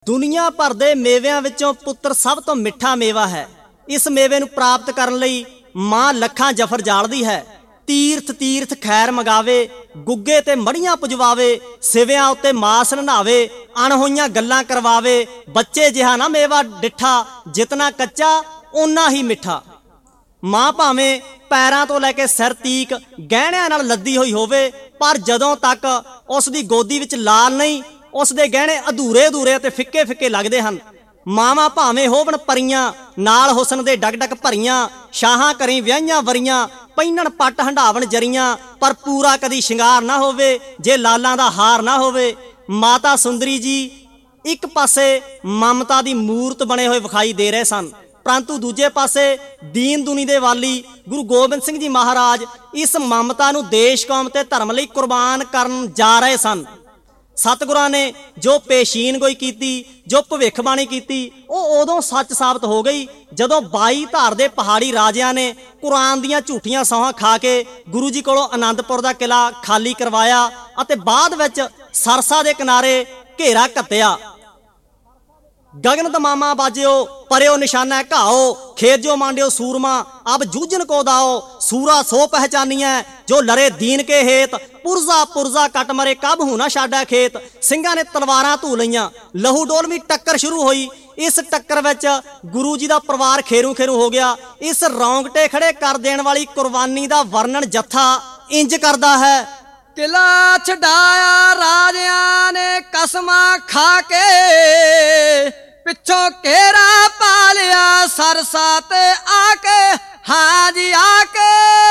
ਦੁਨੀਆ ਭਰ ਦੇ ਮੇਵਿਆਂ ਵਿੱਚੋਂ ਪੁੱਤਰ ਸਭ ਤੋਂ ਮਿੱਠਾ ਮੇਵਾ ਹੈ। ਇਸ ਮੇਵੇ ਨੂੰ ਪ੍ਰਾਪਤ ਕਰਨ ਲਈ ਮਾਂ ਲੱਖਾਂ ਜਫਰ ਜਾਲਦੀ ਹੈ। ਤੀਰਥ ਤੀਰਥ ਖੈਰ ਮਗਾਵੇ, ਗੁੱਗੇ ਤੇ ਮੜੀਆਂ ਪੁਜਵਾਵੇ, ਸਿਵਿਆਂ ਉੱਤੇ ਮਾਸ ਨਹਾਵੇ, ਅਣਹੋਈਆਂ ਗੱਲਾਂ ਕਰਵਾਵੇ। ਬੱਚੇ ਜਿਹਾ ਨਾ ਮੇਵਾ ਡਿੱਠਾ, ਜਿਤਨਾ ਕੱਚਾ ਓਨਾ ਹੀ ਮਿੱਠਾ। ਮਾਂ ਭਾਵੇਂ ਪੈਰਾਂ ਤੋਂ ਲੈ ਕੇ ਸਿਰ ਤੀਕ ਗਹਿਣਿਆਂ ਨਾਲ ਲੱਦੀ ਹੋਈ ਹੋਵੇ, ਪਰ ਜਦੋਂ ਤੱਕ ਉਸ ਦੀ ਗੋਦੀ ਵਿੱਚ ਲਾਲ ਨਹੀਂ, ਉਸ ਦੇ ਗਹਿਣੇ ਅਧੂਰੇ ਅਧੂਰੇ ਅਤੇ ਫਿੱਕੇ ਫਿੱਕੇ ਲੱਗਦੇ ਹਨ। ਮਾਵਾਂ ਭਾਵੇਂ ਹੋਵਣ ਪਰੀਆਂ, ਨਾਲ ਹੁਸਨ ਦੇ ਡਗ ਡਗ ਭਰੀਆਂ, ਸ਼ਾਹਾਂ ਕਰੀ ਵਿਆਹੀਆਂ ਵਰੀਆਂ, ਪਹਿਨਣ ਪੱਟ ਹੰਡਾਵਣ ਜਰੀਆਂ, ਪਰ ਪੂਰਾ ਕਦੀ ਸ਼ਿੰਗਾਰ ਨਾ ਹੋਵੇ ਜੇ ਲਾਲਾਂ ਦਾ ਹਾਰ ਨਾ ਹੋਵੇ। ਮਾਤਾ ਸੁੰਦਰੀ ਜੀ ਇੱਕ ਪਾਸੇ ਮਮਤਾ ਦੀ ਮੂਰਤ ਬਣੇ ਹੋਏ ਵਿਖਾਈ ਦੇ ਰਹੇ ਸਨ, ਪਰੰਤੂ ਦੂਜੇ ਪਾਸੇ ਦੀਨ ਦੁਨੀ ਦੇ ਵਾਲੀ ਗੁਰੂ ਗੋਬਿੰਦ ਸਿੰਘ ਜੀ ਮਹਾਰਾਜ ਇਸ ਮਮਤਾ ਨੂੰ ਦੇਸ਼ ਕੌਮ ਤੇ ਧਰਮ ਲਈ ਕੁਰਬਾਨ ਕਰਨ ਜਾ ਰਹੇ ਸਨ। ਸਤਿਗੁਰਾਂ ਨੇ ਜੋ ਪੇਸ਼ੀਨ ਗੋਈ ਕੀਤੀ, ਜੋ ਭਵਿੱਖਬਾਣੀ ਕੀਤੀ, ਉਹ ਉਦੋਂ ਸੱਚ ਸਾਬਤ ਹੋ ਗਈ ਜਦੋਂ 22 ਧਾਰ ਦੇ ਪਹਾੜੀ ਰਾਜਿਆਂ ਨੇ ਕੁਰਾਨ ਦੀਆਂ ਝੂਠੀਆਂ ਸੌਹਾਂ ਖਾ ਕੇ ਗੁਰੂ ਜੀ ਕੋਲੋਂ ਆਨੰਦਪੁਰ ਦਾ ਕਿਲਾ ਖਾਲੀ ਕਰਵਾਇਆ ਅਤੇ ਬਾਅਦ ਵਿੱਚ ਸਰਸਾ ਦੇ ਕਿਨਾਰੇ ਘੇਰਾ ਘੱਤਿਆ। ਗगन दमामा बाजियो, पर्यो निशाना घाओ, खेजो मांडियो सूरमा, अब जूझन को दाओ, सूरा सो पहचानिया जो लरे दीन के हेत, पुरजा पुरजा कट मरे कब हूं ना शाडा खेत। सिंघां ने तलवारां धू लईयां, लहू डोलवी टक्कर शुरू हुई। इस टक्कर विच गुरु जी दा परिवार खेरू खेरू हो गया। इस रौंगटे खड़े कर देण वाली कुर्बानी दा वर्णन जत्था इंज करदा है। किला छडाया राजियां ने कसमां खा के, पिछों घेरा पा लिया सरसा ते आके, हाँ जी आके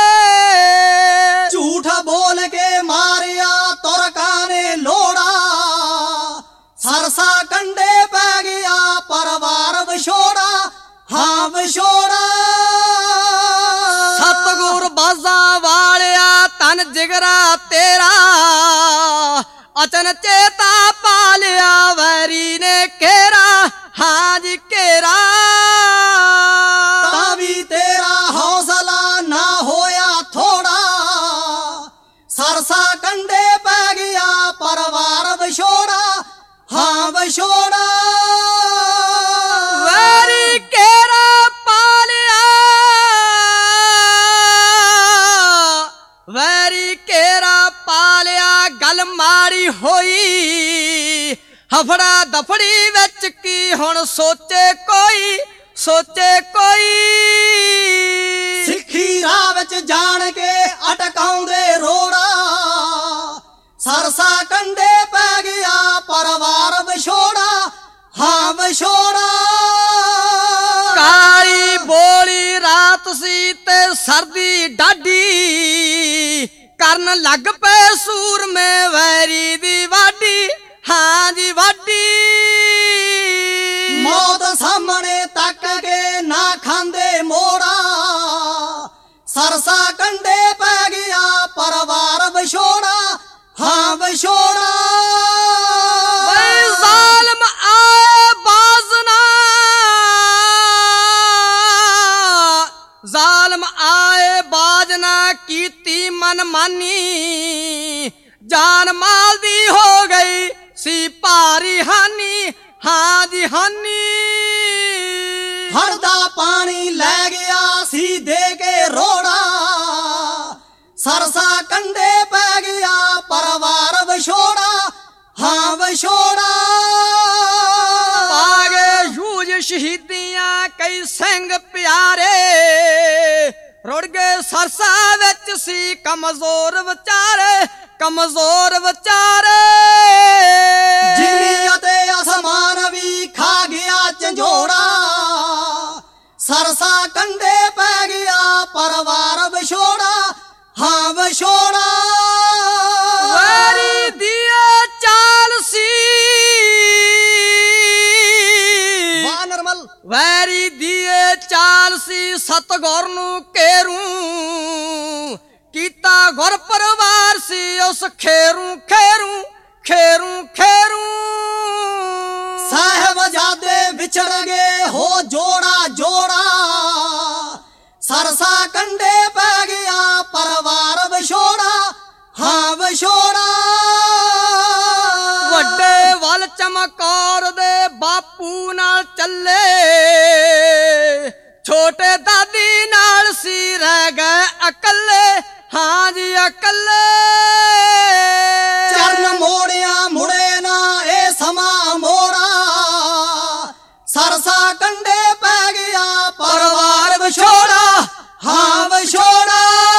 झूठ बोल के मारिया तुरका ने लोड़ा, सरसा कंडे पै गया परवार विछोड़ा, हाँ विछोड़ा। सतगुर बाजा वालिया तन जिगरा तेरा, अचन चेता पा लिया वैरी ने घेरा, हाँ जी घेरा। तावी तेरा हौसला ना होया थोड़ा, सरसा कंडे पै गया परवार विछोड़ा, हाँ विछोड़ा। वैरी घेरा पा लिया, वैरी घेरा पा लिया, गल मारी होई हफड़ा दफड़ी विच की हुण सोचे कोई, सोचे कोई। सिखी राह विच जान के अटकाउंदे रोड़ा, सरसा कंडे पै गया परवार विछोड़ा, हाँ विछोड़ा। काली बोली रात सी ते सर्दी डाडी, करन लग पे सूर में वैरी दी वाडी, हाँ जी वाडी। मौत सामने तक के ना खांदे मोड़ा, सरसा कंडे पै गया परवार विछोड़ा, हाँ विछोड़ा। जालिम आए बाजना, जालिम आए बाजना कीती मन मानी, जान माल दी हो गई सी भारी हानी, हाँ जी हानी। हरदा पानी लै गया सी दे के रोड़ा, सरसा कंडे पै गया परवार विछोड़ा, हाँ विछोड़ा। पागे यूज शहीदियां कई सिंह प्यारे, रुड़ गए सरसा विच सी कमजोर विचारे, कमजोर विचारे। जिमीयते आसमान भी खा गया झंझोड़ा, सरसा कंडे पै गया परवार विछोड़ा, हाँ विछोड़ा। वैरी दिए चाल सी, वाह निर्मल। वैरी दिए चाल सी सतगुर नू केरू, कीता गुर परिवार सी उस खेरू खेरू खेरू खेरू। साहिबजादे विछड़ गए हो जोड़ा जोड़ा, सरसा कंडे पै गया परवार विछोड़ा, हाँ विछोड़ा। वड्डे वल चम ਚਮਕੌਰ ਦੇ ਬਾਪੂ ਨਾਲ ਚੱਲੇ, ਛੋਟੇ ਦਾਦੀ ਨਾਲ ਸੀ ਰਹਿ ਗਏ ਇਕੱਲੇ, ਹਾਂ ਜੀ ਇਕੱਲੇ। ਚਰਨ ਮੋੜਿਆ ਮੁੜੇ ਨਾ ਇਹ ਸਮਾਂ ਮੋੜਾ, ਸਰਸਾ ਕੰਡੇ ਪੈ ਗਿਆ ਪਰਿਵਾਰ ਵਿਛੋੜਾ, ਹਾਂ ਵਿਛੋੜਾ।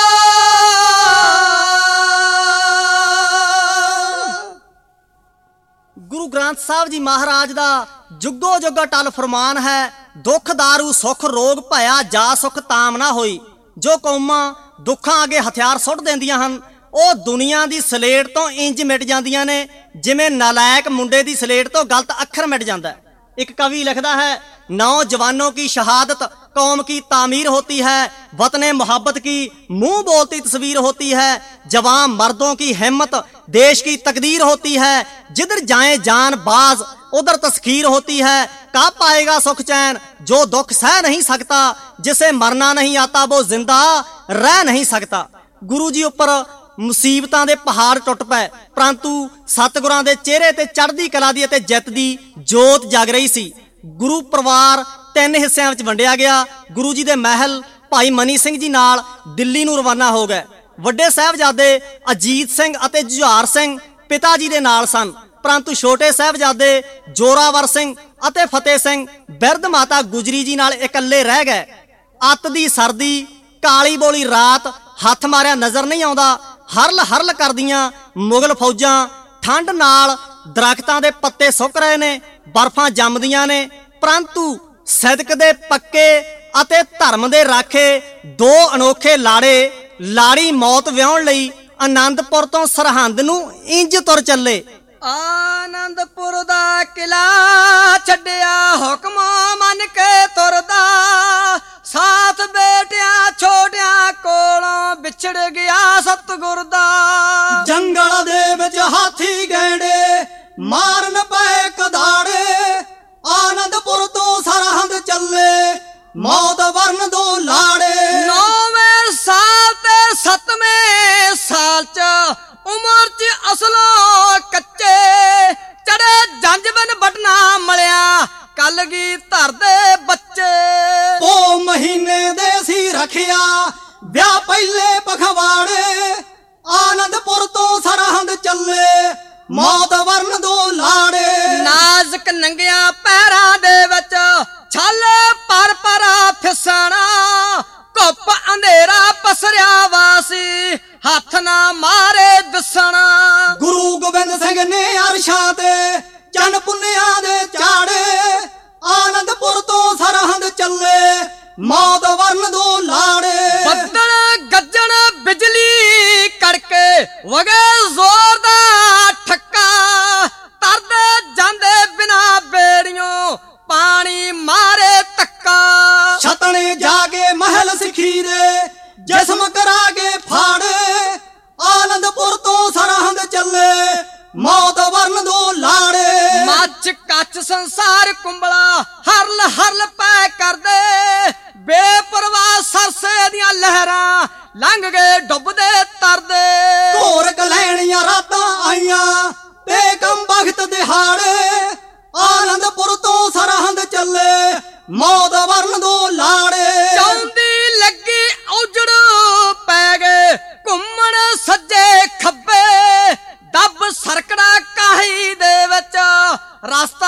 ਗੁਰੂ ਗ੍ਰੰਥ ਸਾਹਿਬ ਜੀ ਮਹਾਰਾਜ ਦਾ ਜੁਗੋ ਜੁਗ ਅਟਲ ਫਰਮਾਨ ਹੈ, ਦੁੱਖ ਦਾਰੂ ਸੁੱਖ ਰੋਗ ਭਇਆ ਜਾ ਸੁਖ ਤਾਮ ਨਾ ਹੋਈ। ਜੋ ਕੌਮਾਂ ਦੁੱਖਾਂ ਅੱਗੇ ਹਥਿਆਰ ਸੁੱਟ ਦਿੰਦੀਆਂ ਹਨ, ਉਹ ਦੁਨੀਆ ਦੀ ਸਲੇਟ ਤੋਂ ਇੰਜ ਮਿਟ ਜਾਂਦੀਆਂ ਨੇ ਜਿਵੇਂ ਨਾਲਾਇਕ ਮੁੰਡੇ ਦੀ ਸਲੇਟ ਤੋਂ ਗਲਤ ਅੱਖਰ ਮਿਟ ਜਾਂਦਾ। ਇੱਕ ਕਵੀ ਲਿਖਦਾ ਹੈ, नौजवानों की शहादत कौम की तामीर होती है, वतने मोहब्बत की मुंह बोलती तस्वीर होती है, जवान मर्दों की हिम्मत देश की तकदीर होती है, जिधर जाए जान बाज उधर तस्खीर होती है, कब पाएगा सुख चैन जो दुख सह नहीं सकता, जिसे मरना नहीं आता वो जिंदा रह नहीं सकता। गुरु जी उपर मुसीबतां दे पहाड़ टुट पए, परंतु सतगुरां दे चेहरे ते चढ़दी कला दी ते जित दी जोत जग रही सी। गुरु परिवार 3 हिस्सिਆਂ ਵਿੱਚ ਵੰਡਿਆ ਗਿਆ। ਗੁਰੂ ਜੀ ਦੇ ਮਹਿਲ ਭਾਈ ਮਨੀ ਸਿੰਘ ਜੀ ਨਾਲ ਦਿੱਲੀ ਨੂੰ ਰਵਾਨਾ ਹੋ ਗਏ। ਵੱਡੇ ਸਾਹਿਬਜ਼ਾਦੇ ਅਜੀਤ ਸਿੰਘ ਅਤੇ ਜੁਝਾਰ ਸਿੰਘ ਪਿਤਾ ਜੀ ਦੇ ਨਾਲ ਸਨ, ਪਰੰਤੂ ਛੋਟੇ ਸਾਹਿਬਜ਼ਾਦੇ ਜੋਰਾਵਰ ਸਿੰਘ ਅਤੇ ਫਤਿਹ ਸਿੰਘ ਬਿਰਧ ਮਾਤਾ ਗੁਜਰੀ ਜੀ ਨਾਲ ਇਕੱਲੇ ਰਹਿ ਗਏ। ਅੱਤ ਦੀ ਸਰਦੀ, ਕਾਲੀ ਬੋਲੀ ਰਾਤ, ਹੱਥ ਮਾਰਿਆ ਨਜ਼ਰ ਨਹੀਂ ਆਉਂਦਾ, ਹਰਲ ਹਰਲ ਕਰਦੀਆਂ ਮੁਗਲ ਫੌਜਾਂ, ਠੰਡ ਨਾਲ ਦਰਖਤਾਂ ਦੇ ਪੱਤੇ ਸੁੱਕ ਰਹੇ ਨੇ, ਬਰਫਾਂ ਜੰਮਦੀਆਂ ਨੇ, ਪਰੰਤੂ ਸਿਦਕ ਦੇ ਪੱਕੇ ਅਤੇ ਧਰਮ ਦੇ ਰਾਖੇ 2 ਅਨੋਖੇ ਲਾੜੇ ਲਾੜੀ ਮੌਤ ਵਿਆਹੁਣ ਲਈ ਆਨੰਦਪੁਰ ਤੋਂ ਸਰਹੰਦ ਨੂੰ ਇੰਜ ਤੁਰ ਚੱਲੇ। ਆਨੰਦਪੁਰ ਦਾ ਕਿਲਾ ਛੱਡਿਆ ਹੁਕਮ ਮੰਨ ਕੇ ਤੁਰਦਾ, ਸਾਥ ਬੇਟਿਆਂ ਛੋਟਿਆਂ ਕੋਲੋਂ ਵਿਛੜ ਗਿਆ ਸਤਿਗੁਰ ਦਾ। ਜੰਗਲ ਦੇ ਵਿੱਚ ਹਾਥੀ ਗੈਂਡੇ ਮਾਰਨ ਪਏ ਕਦਾੜੇ, ਆਨੰਦਪੁਰ ਤੋਂ ਸਰਹੰਦ ਚੱਲੇ ਮੌਤ ਵਰਨ 2 ਲਾੜੇ। 9ਵੇਂ ਸਾਲ ਤੇ 7ਵੇਂ ਸਾਲ ਚ ਉਮਰ ਚ ਅਸਲੋਂ ਕੱਚੇ, ਚੜੇ ਜੰਜ ਬਿਨ ਬਟਨਾ ਮਲਿਆ ਕਲਗੀ ਧਰਦੇ ਬੱਚੇ। ਉਹ ਮਹੀਨੇ ਦੇ ਸੀ ਰਖਿਆ ਵਿਆਹ ਪਹਿਲੇ ਪਖਵਾੜੇ, ਆਨੰਦਪੁਰ ਤੋਂ ਸਰਹੰਦ ਚੱਲੇ ਮੌਤ ਵਰਨ 2 ਲਾੜੇ। ਨਾਜ਼ਕ ਨੰਗਿਆਂ ਪੈਰਾਂ ਦੇ ਵਿੱਚ ਛਾਲੇ ਪਰ ਫਿਸਣਾ, ਧੁੱਪ ਅੰਧੇਰਾ ਪਸਰਿਆ ਵਾਸੀ ਹੱਥ ਨਾ ਮਾਰੇ ਦਿਸਣਾ। ਗੁਰੂ ਗੋਬਿੰਦ ਸਿੰਘ ਨੇ ਅਰਸ਼ਾਂ ਤੇ ਚੰਨ ਪੁੰਨਿਆਂ ਦੇ ਚਾੜੇ, ਆਨੰਦਪੁਰ ਤੋਂ ਸਰਹੰਦ ਚੱਲੇ ਮੌਤ ਵਰਨ 2 ਲਾੜੇ। ਬੱਦਲ ਗੱਜਣ ਬਿਜਲੀ ਕੜਕੇ ਵਗੇ ਜ਼ੋਰ ਦਾ ਠੱਕਾ, ਤਰਦੇ ਜਾਂਦੇ ਬਿਨਾ ਬੇੜੀਆਂ ਪਾਣੀ ਮਾਰੇ ਧੱਕਾ। ਛਤਣੇ ਜਾ ਕੇ ਮਹਿਲ ਸਿੱਖੀ ਦੇ ਜਿਸਮ ਕਰਾ ਕੇ ਫਾੜੇ, ਆਨੰਦਪੁਰ ਤੋਂ ਸਰਹੰਦ ਚੱਲੇ ਮੌਤ ਵਰਨ 2 ਲਾੜੇ। ਮੱਝ ਕੱਚ ਸੰਸਾਰ ਕੁੰਬਲਾ ਹਰਲ ਹਰਲ ਪੈ ਕਰਦੇ, ਬੇਪਰਵਾਹ ਸਰਸੇ ਦੀਆਂ ਲਹਿਰਾਂ ਲੰਘ ਗਏ ਡੁੱਬਦੇ ਤਰਦੇ। ਘੋਰ ਕਲੈਣੀਆਂ ਰਾਤਾਂ ਆਈਆਂ ਬੇਗਮ ਬਖਤ ਦਿਹਾੜੇ, ਆਨੰਦਪੁਰ ਤੋਂ ਸਰਹੰਦ ਚੱਲੇ ਮੌਤ ਵਰਨ 2 ਲਾੜੇ। ਚਾਉਂਦੀ ਲੱਗੀ ਉਜੜ ਪੈ ਗਏ ਘੁੰਮਣ ਸੱਜੇ ਖੱਬੇ, ਦੱਬ ਸਰਕੜਾ ਕਾਹੀ ਦੇ ਵਿੱਚ ਰਸਤਾ